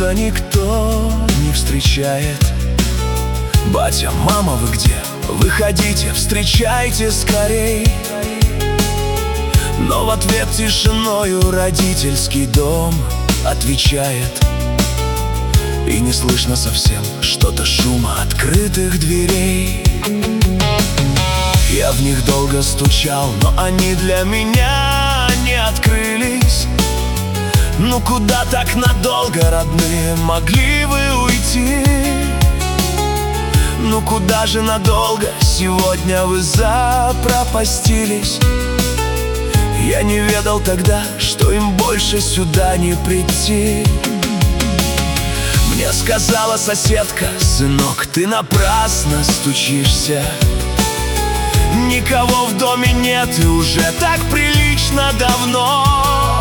почему-то никто не встречает. Батя, мама, вы где? Выходите, встречайте скорей. Но в ответ тишиною родительский дом отвечает. И не слышно совсем что-то шума открытых дверей. Я в них долго стучал, но они для меня не открылись. Ну куда так надолго, родные, могли вы уйти? Ну куда же надолго сегодня вы запропастились? Я не ведал тогда, что им больше сюда не прийти. Мне сказала соседка: сынок, ты напрасно стучишься. Никого в доме нет, и уже так прилично давно.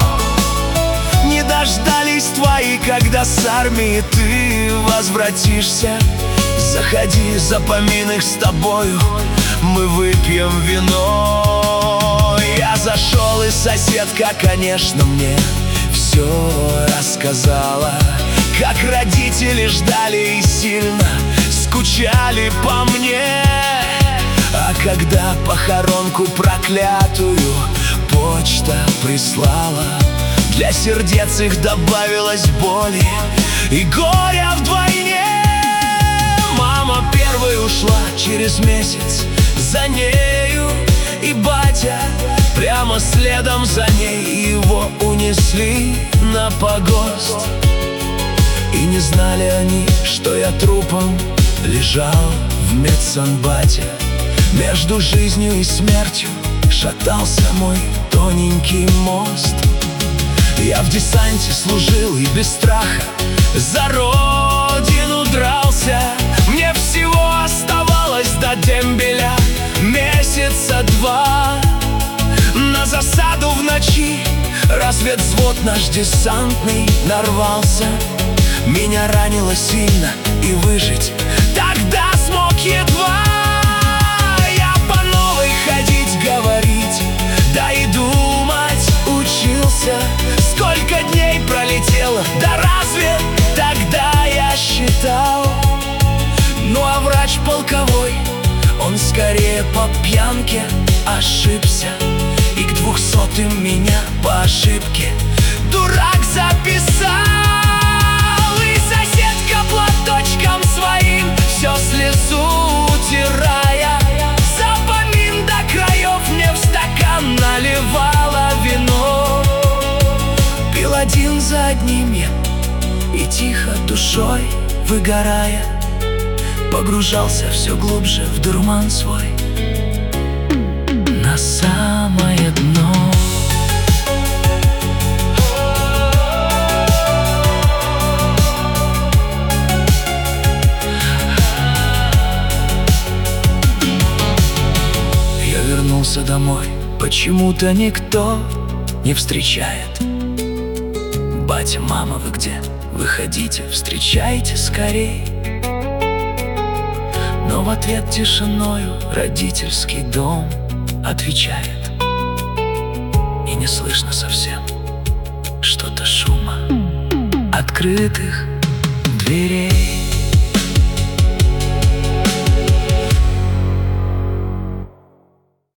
Не дождались твои, когда с армии ты возвратишься. Заходи, запомин их с тобою, мы выпьем вино. Я зашел, и соседка, конечно, мне все рассказала. Как родители ждали и сильно скучали по мне. А когда похоронку проклятую почта прислала, для сердец их добавилось боли и горя вдвойне. Мама первой ушла через месяц, за нею и батя прямо следом за ней. Его унесли на погост. И не знали они, что я трупом лежал в медсанбате. Между жизнью и смертью шатался мой тоненький мост. Я в десанте служил и без страха за родину дрался. Мне всего оставалось до дембеля месяца два. На засаду в ночи разведвзвод наш десантный нарвался. Меня ранило сильно, и выжить тогда смог едва. Я по новой ходить, говорить, да и думать учился. Сколько дней пролетело, да разве тогда я считал? Ну а врач полковой, он скорее по пьянке ошибся. И к 200-м меня по ошибке дурак записал. И соседка платочком своим все слезу утирая, запомин до краев мне в стакан наливала вино. Пил один за одним я, и тихо душой выгорая погружался все глубже в дурман свой, на самое дно. Я вернулся домой, почему-то никто не встречает. Батя, мама, вы где? Выходите, встречайте скорей. Но в ответ тишиною родительский дом отвечает. И не слышно совсем что-то шума открытых дверей.